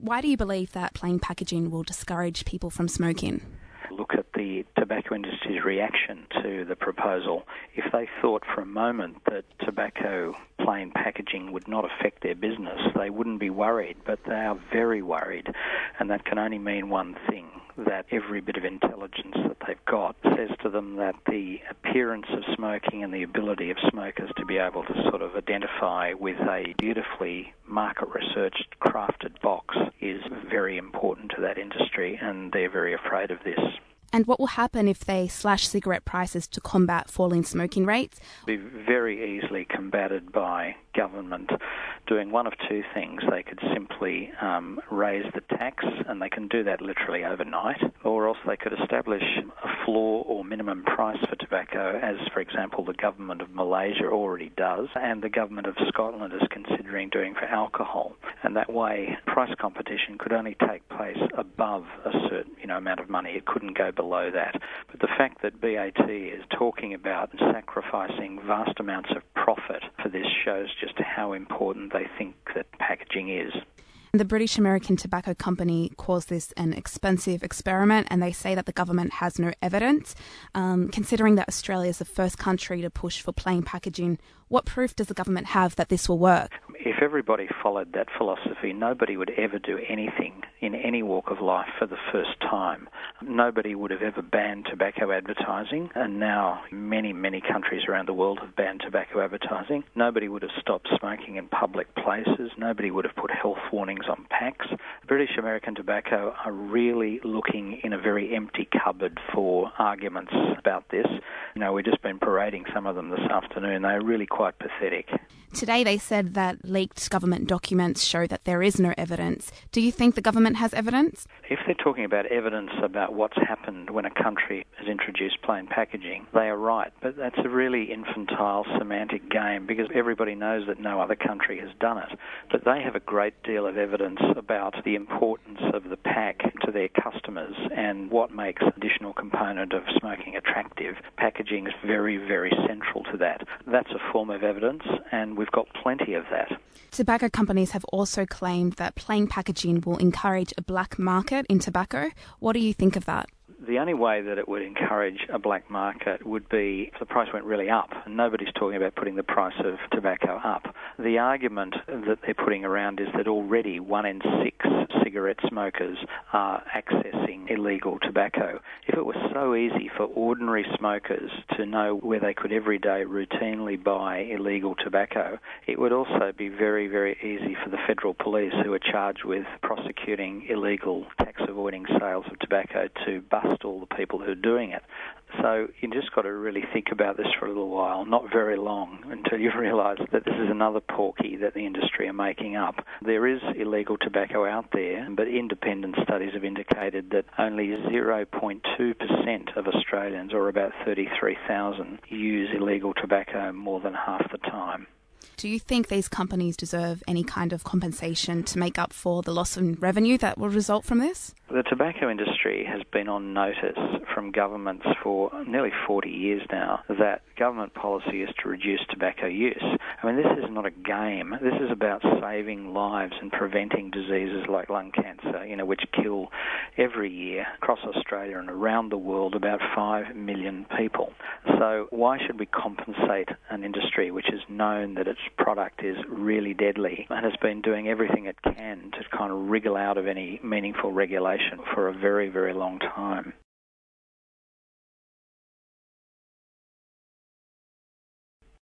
Why do you believe that plain packaging will discourage people from smoking? Look at the tobacco industry's reaction to the proposal. If they thought for a moment that tobacco plain packaging would not affect their business, they wouldn't be worried, but they are very worried, and that can only mean one thing, that every bit of intelligence that they've got says to them that the appearance of smoking and the ability of smokers to be able to sort of identify with a beautifully market-researched, crafted box is very important to that industry, and they're very afraid of this. And what will happen if they slash cigarette prices to combat falling smoking rates? Be very easily combated by government doing one of two things. They could simply raise the tax, and they can do that literally overnight, or else they could establish a floor or minimum price for tobacco, as, for example, the government of Malaysia already does, and the government of Scotland is considering doing for alcohol. And that way, price competition could only take place above a certain amount of money. It couldn't go below that. But the fact that BAT is talking about sacrificing vast amounts of profit for this shows just how important they think that packaging is. The British American Tobacco Company calls this an expensive experiment, and they say that the government has no evidence. Considering that Australia is the first country to push for plain packaging, what proof does the government have that this will work? If everybody followed that philosophy, nobody would ever do anything in any walk of life for the first time. Nobody would have ever banned tobacco advertising, and now many, many countries around the world have banned tobacco advertising. Nobody would have stopped smoking in public places. Nobody would have put health warnings on packs. British American Tobacco are really looking in a very empty cupboard for arguments about this. We've just been parading some of them this afternoon. They're really quite pathetic. Today they said that leaked government documents show that there is no evidence. Do you think the government has evidence? If they're talking about evidence about what's happened when a country has introduced plain packaging, they are right. But that's a really infantile semantic game, because everybody knows that no other country has done it. But they have a great deal of evidence about the importance of the pack to their customers and what makes an additional component of smoking attractive. Packaging is very, very central to that. That's a form of evidence, and we've got plenty of that. Tobacco companies have also claimed that plain packaging will encourage a black market in tobacco. What do you think of that? The only way that it would encourage a black market would be if the price went really up, and nobody's talking about putting the price of tobacco up. The argument that they're putting around is that already 1 in 6 cigarette smokers are accessing illegal tobacco. If it was so easy for ordinary smokers to know where they could every day routinely buy illegal tobacco, it would also be very, very easy for the federal police, who are charged with prosecuting illegal tax-avoiding sales of tobacco, to bust all the people who are doing it. So you just got to really think about this for a little while, not very long, until you realise that this is another porky that the industry are making up. There is illegal tobacco out there, but independent studies have indicated that only 0.2% of Australians, or about 33,000, use illegal tobacco more than half the time. Do you think these companies deserve any kind of compensation to make up for the loss in revenue that will result from this? The tobacco industry has been on notice from governments for nearly 40 years now that government policy is to reduce tobacco use. I mean, this is not a game. This is about saving lives and preventing diseases like lung cancer, which kill every year across Australia and around the world about 5 million people. So why should we compensate an industry which has known that its product is really deadly and has been doing everything it can to kind of wriggle out of any meaningful regulation for a very, very long time?